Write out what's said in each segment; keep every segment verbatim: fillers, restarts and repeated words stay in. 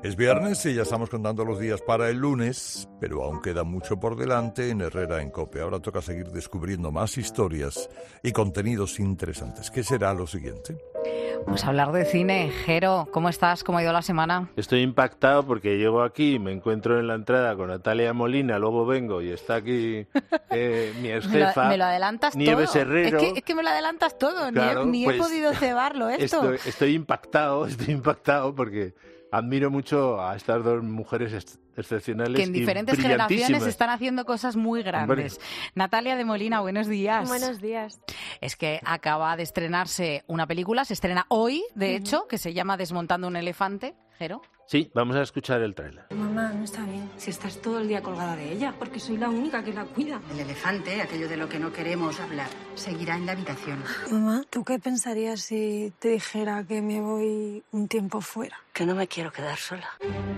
Es viernes y ya estamos contando los días para el lunes, pero aún queda mucho por delante en Herrera en COPE. Ahora toca seguir descubriendo más historias y contenidos interesantes. ¿Qué será lo siguiente? Pues hablar de cine. Jero, ¿cómo estás? ¿Cómo ha ido la semana? Estoy impactado porque llego aquí, me encuentro en la entrada con Natalia Molina, luego vengo y está aquí eh, mi ex jefa. Me lo, me lo adelantas Nieves todo. Herrero. Es que, es que me lo adelantas todo, Claro, ni, he, ni pues, he podido cebarlo esto. Estoy, estoy impactado, estoy impactado porque admiro mucho a estas dos mujeres ex- excepcionales que en y diferentes generaciones brillantísimas. están haciendo cosas muy grandes. Hombre. Natalia de Molina, buenos días. Buenos días. Es que acaba de estrenarse una película, se estrena hoy, de Uh-huh. hecho, que se llama Desmontando un elefante. Jero. Sí, vamos a escuchar el tráiler. Mamá, no está bien. Si estás todo el día colgada de ella, porque soy la única que la cuida. El elefante, aquello de lo que no queremos hablar, seguirá en la habitación. Mamá, ¿tú qué pensarías si te dijera que me voy un tiempo fuera? Que no me quiero quedar sola.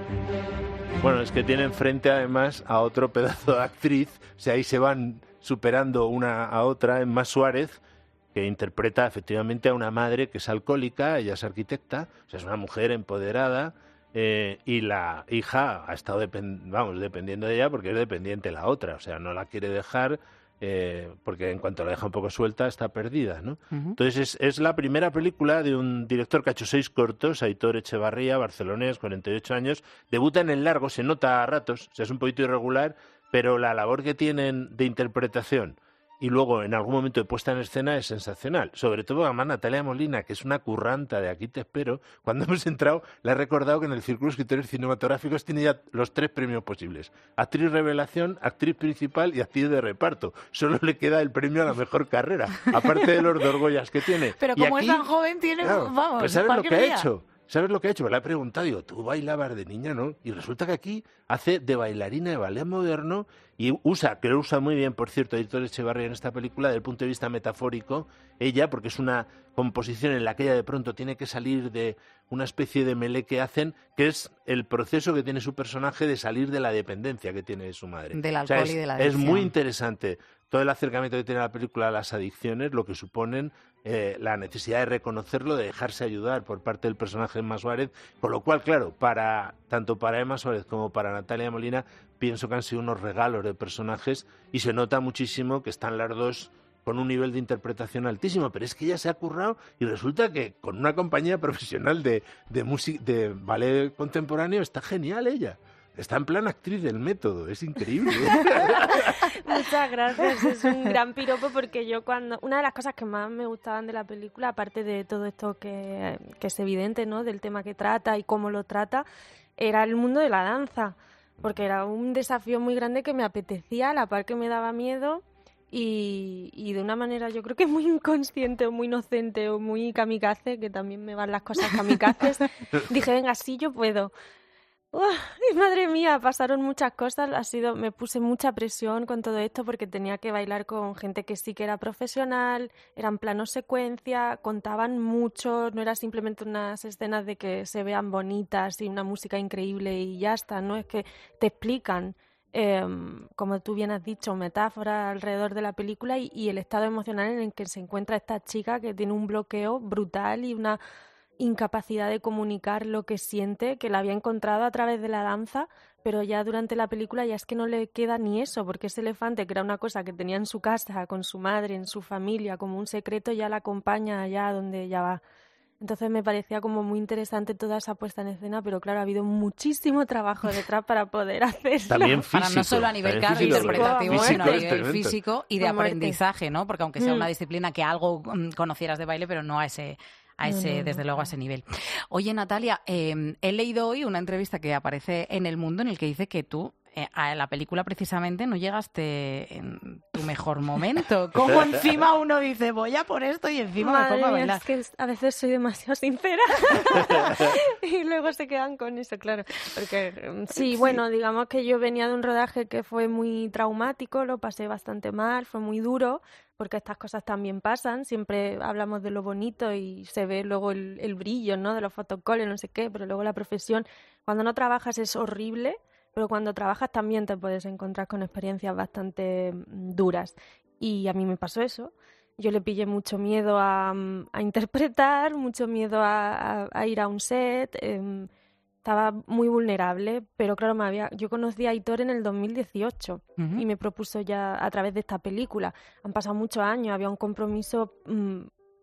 Bueno, es que tienen frente además a otro pedazo de actriz, o sea, ahí se van superando una a otra. Emma Suárez, que interpreta efectivamente a una madre que es alcohólica, ella es arquitecta, o sea, es una mujer empoderada, eh, y la hija ha estado depend- vamos, dependiendo de ella porque es dependiente la otra, o sea, no la quiere dejar, eh, porque en cuanto la deja un poco suelta está perdida, ¿no? Uh-huh. Entonces es, es la primera película de un director que ha hecho seis cortos, Aitor Echevarría, barcelonés, cuarenta y ocho años, debuta en el largo, se nota a ratos, o sea, es un poquito irregular, pero la labor que tienen de interpretación y luego en algún momento de puesta en escena es sensacional. Sobre todo además Natalia Molina, que es una curranta de Aquí te espero. Cuando hemos entrado le he recordado que en el Círculo de Escritores Cinematográficos tiene ya los tres premios posibles: actriz revelación, actriz principal y actriz de reparto. Solo le queda el premio a la mejor carrera, aparte de los dos Goyas que tiene. Pero Y como aquí, es tan joven, tiene, claro, vamos, pues ¿sabes lo que cualquier ha día. hecho? ¿Sabes lo que ha hecho? Me la he preguntado, digo, tú bailabas de niña, ¿no? Y resulta que aquí hace de bailarina de ballet moderno y usa, que lo usa muy bien, por cierto, Aitor Echevarría en esta película, desde el punto de vista metafórico, ella, porque es una composición en la que ella de pronto tiene que salir de una especie de melé que hacen, que es el proceso que tiene su personaje de salir de la dependencia que tiene de su madre. Del O sea, alcohol es, y de la es adicción. muy interesante todo el acercamiento que tiene la película a las adicciones, lo que suponen, eh, la necesidad de reconocerlo, de dejarse ayudar por parte del personaje de Emma Suárez, con lo cual, claro, para tanto para Emma Suárez como para Natalia Molina, pienso que han sido unos regalos de personajes y se nota muchísimo que están las dos con un nivel de interpretación altísimo, pero es que ella se ha currado y resulta que con una compañía profesional de, de, music, de ballet contemporáneo está genial ella. Está en plan actriz del método, es increíble. Muchas gracias, es un gran piropo porque yo cuando... Una de las cosas que más me gustaban de la película, aparte de todo esto que, que es evidente, ¿no?, del tema que trata y cómo lo trata, era el mundo de la danza, porque era un desafío muy grande que me apetecía, a la par que me daba miedo y, y de una manera yo creo que muy inconsciente o muy inocente o muy kamikaze, que también me van las cosas kamikazes, dije, venga, sí, yo puedo. Uf, y madre mía, pasaron muchas cosas, ha sido, me puse mucha presión con todo esto porque tenía que bailar con gente que sí que era profesional, eran planos secuencia, contaban mucho, no era simplemente unas escenas de que se vean bonitas y una música increíble y ya está, ¿no? Es que te explican, eh, como tú bien has dicho, metáforas alrededor de la película y, y el estado emocional en el que se encuentra esta chica que tiene un bloqueo brutal y una incapacidad de comunicar lo que siente, que la había encontrado a través de la danza, pero ya durante la película ya es que no le queda ni eso, porque ese elefante, que era una cosa que tenía en su casa, con su madre, en su familia, como un secreto, ya la acompaña allá donde ella va. Entonces me parecía como muy interesante toda esa puesta en escena, pero claro, ha habido muchísimo trabajo detrás para poder hacerlo. También físico. Para no solo a nivel claro, físico, interpretativo, físico, sino a nivel experimento. físico y de A muerte. aprendizaje, ¿no? Porque aunque sea Mm. una disciplina que algo mm, conocieras de baile, pero no a ese... a ese, No, no, no. desde luego, a ese nivel. Oye, Natalia, eh, he leído hoy una entrevista que aparece en El Mundo en el que dice que tú eh, a la película precisamente no llegaste en tu mejor momento. Como encima uno dice, voy a por esto y encima me Madre pongo a mía, bailar. es que a veces soy demasiado sincera y luego se quedan con eso, claro. Porque mm, sí, bueno, digamos que yo venía de un rodaje que fue muy traumático, lo pasé bastante mal, fue muy duro, porque estas cosas también pasan, siempre hablamos de lo bonito y se ve luego el, el brillo, ¿no?, de los fotocoles, no sé qué, pero luego la profesión, cuando no trabajas es horrible, pero cuando trabajas también te puedes encontrar con experiencias bastante mm, duras. Y a mí me pasó eso. Yo le pillé mucho miedo a, a interpretar, mucho miedo a, a, a ir a un set, eh, estaba muy vulnerable, pero claro, me había, yo conocí a Aitor en el dos mil dieciocho uh-huh. y me propuso ya a través de esta película. Han pasado muchos años, había un compromiso mmm,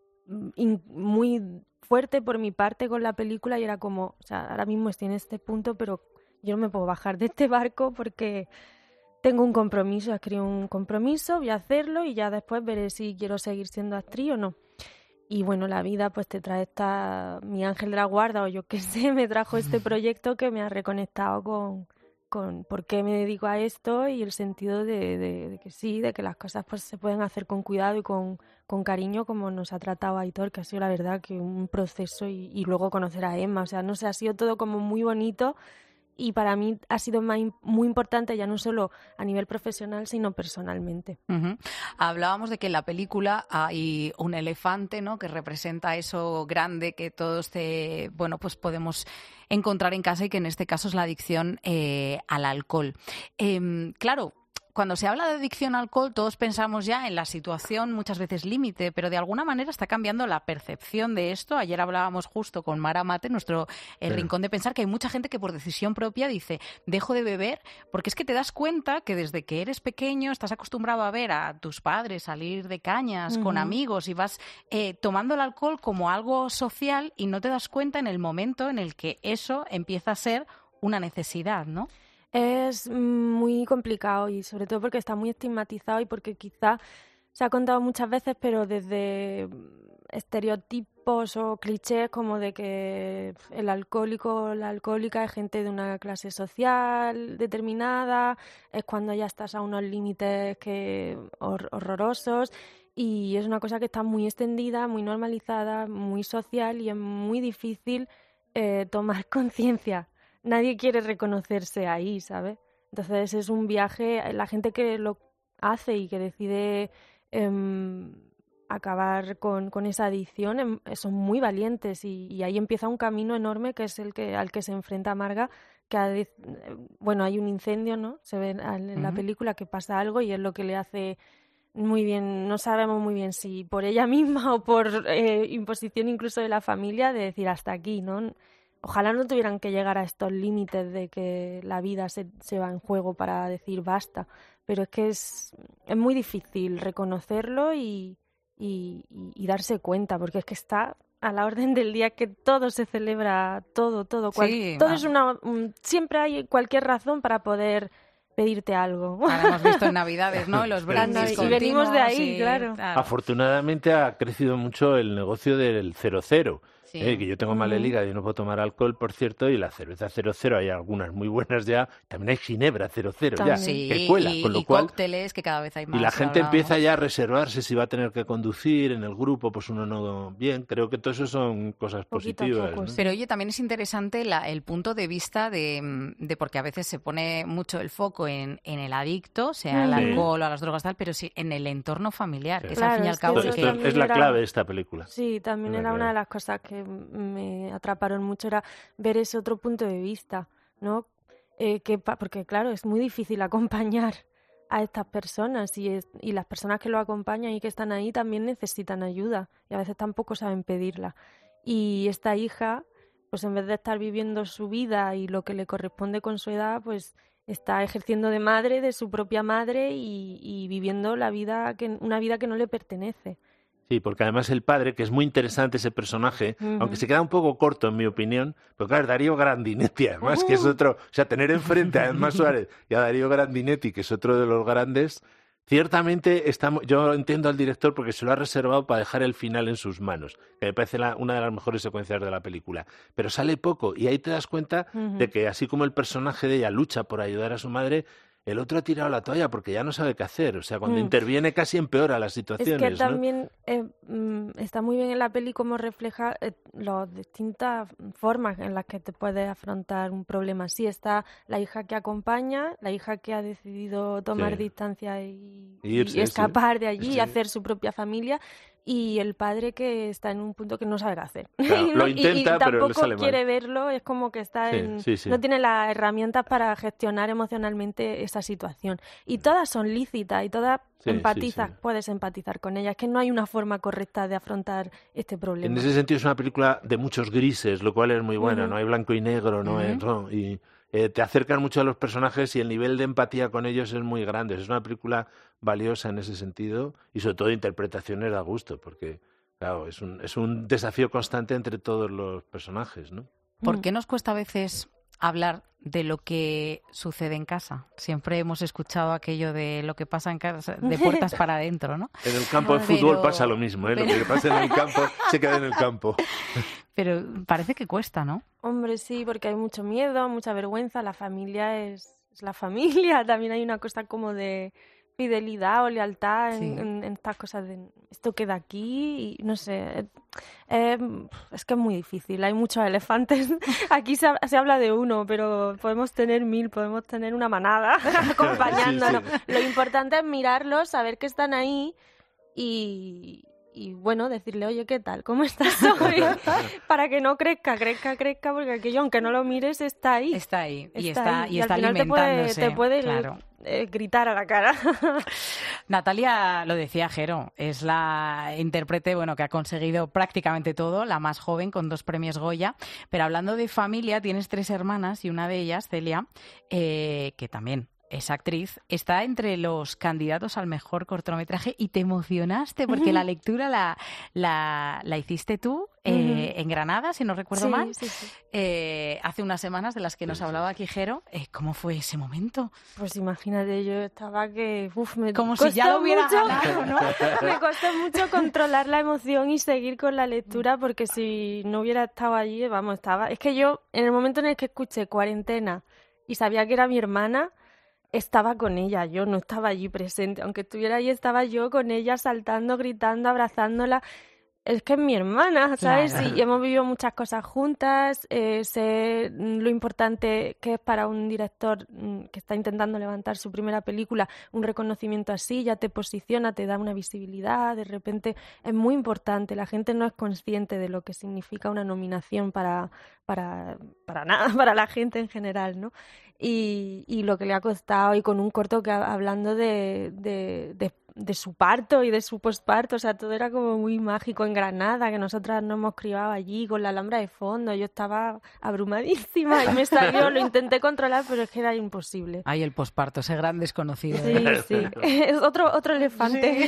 in, muy fuerte por mi parte con la película y era como, o sea, ahora mismo estoy en este punto, pero yo no me puedo bajar de este barco porque tengo un compromiso, escribí un compromiso, voy a hacerlo y ya después veré si quiero seguir siendo actriz o no. Y bueno, la vida pues te trae esta, mi ángel de la guarda o yo qué sé, me trajo este proyecto que me ha reconectado con, con por qué me dedico a esto y el sentido de, de, de que sí, de que las cosas pues se pueden hacer con cuidado y con, con cariño como nos ha tratado Aitor, que ha sido la verdad que un proceso y, y luego conocer a Emma, o sea, no sé, ha sido todo como muy bonito. Y para mí ha sido muy importante ya no solo a nivel profesional, sino personalmente. Uh-huh. Hablábamos de que en la película hay un elefante, ¿no?, que representa eso grande que todos te, bueno, pues podemos encontrar en casa y que en este caso es la adicción eh, al alcohol. Eh, claro, cuando se habla de adicción al alcohol, todos pensamos ya en la situación muchas veces límite, pero de alguna manera está cambiando la percepción de esto. Ayer hablábamos justo con Mara Mate, nuestro el sí. rincón de pensar, que hay mucha gente que por decisión propia dice, dejo de beber, porque es que te das cuenta que desde que eres pequeño estás acostumbrado a ver a tus padres salir de cañas uh-huh. con amigos y vas eh, tomando el alcohol como algo social y no te das cuenta en el momento en el que eso empieza a ser una necesidad, ¿no? Es muy complicado y sobre todo porque está muy estigmatizado y porque quizá se ha contado muchas veces, pero desde estereotipos o clichés como de que el alcohólico o la alcohólica es gente de una clase social determinada, es cuando ya estás a unos límites que hor- horrorosos y es una cosa que está muy extendida, muy normalizada, muy social y es muy difícil eh, tomar conciencia. Nadie quiere reconocerse ahí, ¿sabes? Entonces es un viaje, la gente que lo hace y que decide eh, acabar con, con esa adicción eh, son muy valientes y, y ahí empieza un camino enorme que es el que al que se enfrenta Marga, que ha de, bueno, hay un incendio, ¿no? Se ve en, en la película que pasa algo y es lo que le hace muy bien, no sabemos muy bien si por ella misma o por eh, imposición incluso de la familia, de decir hasta aquí, ¿no? Ojalá no tuvieran que llegar a estos límites de que la vida se, se va en juego para decir basta, pero es que es, es muy difícil reconocerlo y, y, y darse cuenta, porque es que está a la orden del día que todo se celebra, todo, todo. Cual, sí, todo ah. es una, un, siempre hay cualquier razón para poder pedirte algo. Ahora hemos visto en Navidades, ¿no? Los brindis y venimos de ahí, y, claro. claro. Afortunadamente ha crecido mucho el negocio del cero cero. Sí. Eh, que yo tengo mal el hígado y no puedo tomar alcohol, por cierto, y la cerveza cero cero hay algunas muy buenas ya, también hay ginebra cero cero ya, sí, que cuela, y, con lo y cual cócteles que cada vez hay más. Y la gente empieza ya a reservarse si va a tener que conducir en el grupo, pues uno no bien, creo que todo eso son cosas Poquito positivas. poco, ¿no? Pero oye, también es interesante la, el punto de vista de, de porque a veces se pone mucho el foco en, en el adicto, sea el Sí. alcohol o a las drogas tal, pero sí en el entorno familiar, Sí. que es Claro, al fin y es al cabo que el Esto, que... es la era- clave de esta película. Sí, también Es la era una clave. de las cosas que me atraparon mucho, era ver ese otro punto de vista, ¿no? Eh, que pa- porque claro, es muy difícil acompañar a estas personas y, es- y las personas que lo acompañan y que están ahí también necesitan ayuda y a veces tampoco saben pedirla. Y esta hija, pues en vez de estar viviendo su vida y lo que le corresponde con su edad, pues está ejerciendo de madre, de su propia madre y, y viviendo la vida que, una vida que no le pertenece. Sí, porque además el padre, que es muy interesante ese personaje, Ujú. aunque se queda un poco corto en mi opinión, pero claro, Darío Grandinetti, además, que es otro, o sea, tener enfrente a Emma Suárez y a Darío Grandinetti, que es otro de los grandes, ciertamente estamos, yo entiendo al director porque se lo ha reservado para dejar el final en sus manos, que me parece la, una de las mejores secuencias de la película, pero sale poco y ahí te das cuenta Ujú. de que así como el personaje de ella lucha por ayudar a su madre, el otro ha tirado la toalla porque ya no sabe qué hacer, o sea, cuando Mm. interviene casi empeora las Es situaciones, que ¿no? también eh, mm, está muy bien en la peli cómo refleja eh, las distintas formas en las que te puedes afrontar un problema. Sí, está la hija que acompaña, la hija que ha decidido tomar Sí. distancia y, Irse, y escapar de allí sí. y hacer su propia familia. y el padre que está en un punto que no sabe qué hacer. Claro, y no, lo intenta, y, y pero le sale tampoco mal. quiere verlo, es como que está Sí, en... sí, sí. No tiene las herramientas para gestionar emocionalmente esa situación. Y todas son lícitas y todas Sí, empatizas, sí, sí. puedes empatizar con ellas. Es que no hay una forma correcta de afrontar este problema. En ese sentido es una película de muchos grises, lo cual es muy buena, Ujú. no hay blanco y negro, no Ujú. hay, no, y eh, te acercan mucho a los personajes y el nivel de empatía con ellos es muy grande. Es una película valiosa en ese sentido y sobre todo interpretaciones da gusto, porque claro, es un, es un desafío constante entre todos los personajes, ¿no? ¿Por Mm. qué nos cuesta a veces hablar de lo que sucede en casa? Siempre hemos escuchado aquello de lo que pasa en casa, de puertas para adentro, ¿no? En el campo de Pero- fútbol pasa lo mismo, ¿eh? pero- Lo que pasa en el campo se queda en el campo. Pero parece que cuesta, ¿no? Hombre, sí, porque hay mucho miedo, mucha vergüenza. La familia es, es la familia. También hay una cosa como de fidelidad o lealtad en, Sí. en- en estas cosas de esto queda aquí y no sé. eh, eh, es que es muy difícil. Hay muchos elefantes. Aquí se, ha- se habla de uno, pero podemos tener mil, podemos tener una manada acompañándonos. Sí, Lo importante es mirarlos, saber que están ahí y, y bueno, decirle, oye, ¿qué tal? ¿Cómo estás hoy? Para que no crezca, crezca, crezca, porque aquello, aunque no lo mires, está ahí. Está ahí y Está está, ahí. y Y al está final te puede- alimentándose. te puede, claro. eh, gritar a la cara. Natalia, lo decía Jero, es la intérprete, bueno, que ha conseguido prácticamente todo, la más joven con dos premios Goya. Pero hablando de familia, tienes tres hermanas y una de ellas, Celia, eh, que también es actriz, está entre los candidatos al mejor cortometraje y te emocionaste porque la lectura la, la, la hiciste tú eh, en Granada, si no recuerdo Sí, mal, sí, sí. eh, hace unas semanas de las que nos hablaba aquí Jero. Eh, ¿Cómo fue ese momento? Pues imagínate, yo estaba que... Uf, me Como si costó ya lo hubiera mucho, ganado, ¿no? Me costó mucho controlar la emoción y seguir con la lectura porque si no hubiera estado allí, vamos, estaba... Es que yo, en el momento en el que escuché Cuarentena y sabía que era mi hermana, estaba con ella, yo no estaba allí presente. Aunque estuviera allí, estaba yo con ella saltando, gritando, abrazándola. Es que es mi hermana, ¿sabes? Claro. Y hemos vivido muchas cosas juntas, eh, sé lo importante que es para un director mm, que está intentando levantar su primera película, un reconocimiento así, ya te posiciona, te da una visibilidad, de repente es muy importante. La gente no es consciente de lo que significa una nominación para, para, para nada, para la gente en general, ¿no? Y, y lo que le ha costado, y con un corto que hablando de, de, de, de su parto y de su posparto, o sea, todo era como muy mágico en Granada, que nosotras nos hemos criado allí con la Alhambra de fondo, yo estaba abrumadísima y me salió, lo intenté controlar, pero es que era imposible. Ay, el posparto, ese gran desconocido. Sí, sí, es otro, otro elefante.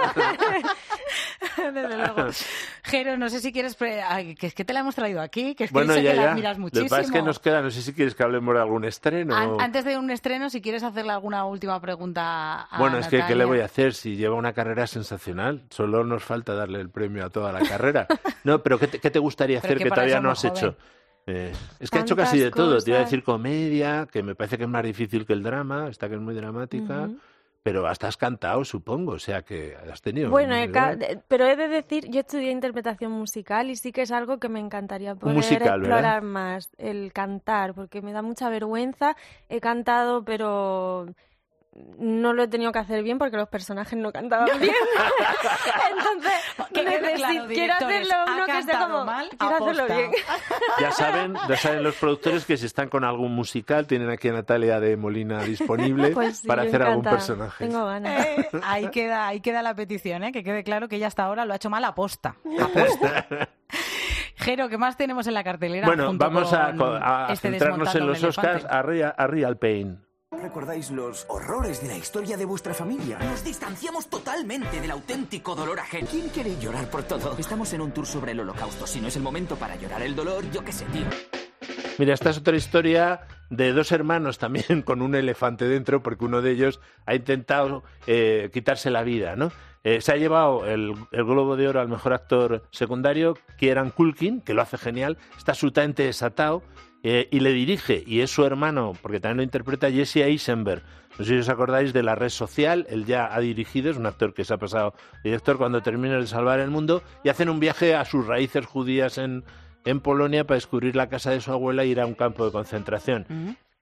Desde luego. Jero, no sé si quieres... Pre... Ay, que es que te la hemos traído aquí, que es que Bueno, sé ya, que ya. la miras Lo muchísimo. que pasa es que nos queda, no sé si quieres que hablemos de algún estreno. An- o- Antes de un estreno, si quieres hacerle alguna última pregunta a Bueno, es que ¿qué Natalia. le voy a hacer si lleva una carrera sensacional? Solo nos falta darle el premio a toda la carrera. No, pero ¿qué te, qué te gustaría Pero hacer que que para todavía eso no es has muy hecho? joven. Eh, es que ha hecho Tantas casi de todo. Te iba a cosas. decir comedia, que me parece que es más difícil que el drama, esta que es muy dramática, Ujú. pero hasta has cantado, supongo, o sea que has tenido... Bueno, un he ca- nivel. de- pero he de decir, yo estudié interpretación musical y sí que es algo que me encantaría poder musical, ¿verdad? explorar más, el cantar, porque me da mucha vergüenza. He cantado, pero no lo he tenido que hacer bien porque los personajes no cantaban bien. Entonces, Que quede necesito- claro, quiero directores, hacerlo ha uno que sea cantado como... mal, quiero hacerlo aposta. bien. Ya saben, ya saben los productores que si están con algún musical, tienen aquí a Natalia de Molina disponible Pues sí, para yo hacer algún encantada. personaje. Tengo ganas. Eh, ahí queda, ahí queda la petición, ¿eh? Que quede claro que ella hasta ahora lo ha hecho mal aposta. Aposta. Jero, ¿qué más tenemos en la cartelera? Bueno, junto vamos a, con a este centrarnos en Desmontando los un Oscars, elefante? a, Ria- a Real Pain. ¿Recordáis los horrores de la historia de vuestra familia? Nos distanciamos totalmente del auténtico dolor ajeno. ¿Quién quiere llorar por todo? Estamos en un tour sobre el holocausto. Si no es el momento para llorar el dolor, yo qué sé, tío. Mira, esta es otra historia de dos hermanos también con un elefante dentro, porque uno de ellos ha intentado eh, quitarse la vida, ¿no? Eh, se ha llevado el, el Globo de Oro al mejor actor secundario, Kieran Culkin, que lo hace genial, está absolutamente desatado, eh, y le dirige, y es su hermano, porque también lo interpreta Jesse Eisenberg. No sé si os acordáis de La Red Social, él ya ha dirigido, es un actor que se ha pasado director cuando termina de Salvar el Mundo, y hacen un viaje a sus raíces judías en, en Polonia para descubrir la casa de su abuela e ir a un campo de concentración. Mm.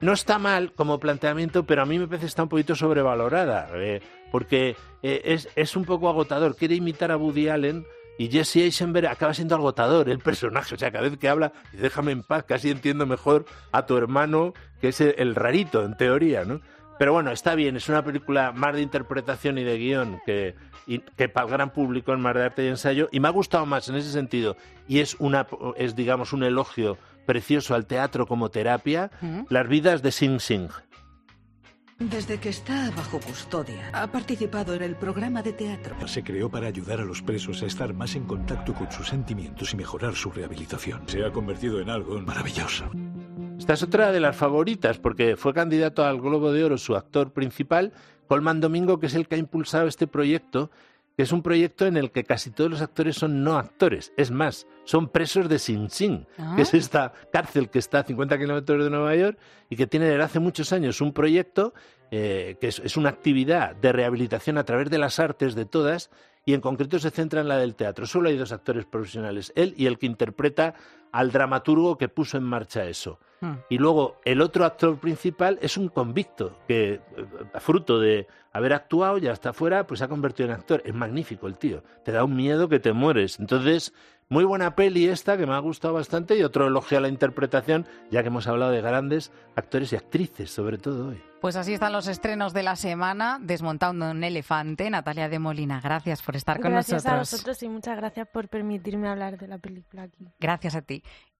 no está mal como planteamiento, pero a mí me parece que está un poquito sobrevalorada, eh, porque eh, es, es un poco agotador. Quiere imitar a Woody Allen y Jesse Eisenberg acaba siendo agotador el personaje. O sea, cada vez que habla, déjame en paz, casi entiendo mejor a tu hermano, que es el, el rarito, en teoría, ¿no? Pero bueno, está bien, es una película más de interpretación y de guión que, y, que para el gran público, es más de arte y ensayo, y me ha gustado más en ese sentido, y es, una, es digamos, un elogio precioso al teatro como terapia, ¿Mm? Las vidas de Sing Sing. Desde que está bajo custodia, ha participado en el programa de teatro. Se creó para ayudar a los presos a estar más en contacto con sus sentimientos y mejorar su rehabilitación. Se ha convertido en algo maravilloso. Esta es otra de las favoritas, porque fue candidato al Globo de Oro su actor principal, Colman Domingo, que es el que ha impulsado este proyecto, que es un proyecto en el que casi todos los actores son no actores. Es más, son presos de Sing Sing, ¿Ah? que es esta cárcel que está a cincuenta kilómetros de Nueva York y que tiene desde hace muchos años un proyecto eh, que es, es una actividad de rehabilitación a través de las artes de todas, y en concreto se centra en la del teatro. Solo hay dos actores profesionales, él y el que interpreta al dramaturgo que puso en marcha eso. Hmm. Y luego el otro actor principal es un convicto que, fruto de haber actuado, ya está fuera, pues se ha convertido en actor. Es magnífico el tío, te da un miedo que te mueres. Entonces, muy buena peli esta, que me ha gustado bastante, y otro elogio a la interpretación, ya que hemos hablado de grandes actores y actrices, sobre todo hoy. Pues así están los estrenos de la semana, Desmontando un elefante. Natalia de Molina, gracias por estar con gracias nosotros. Gracias a vosotros y muchas gracias por permitirme hablar de la película aquí. Gracias a ti.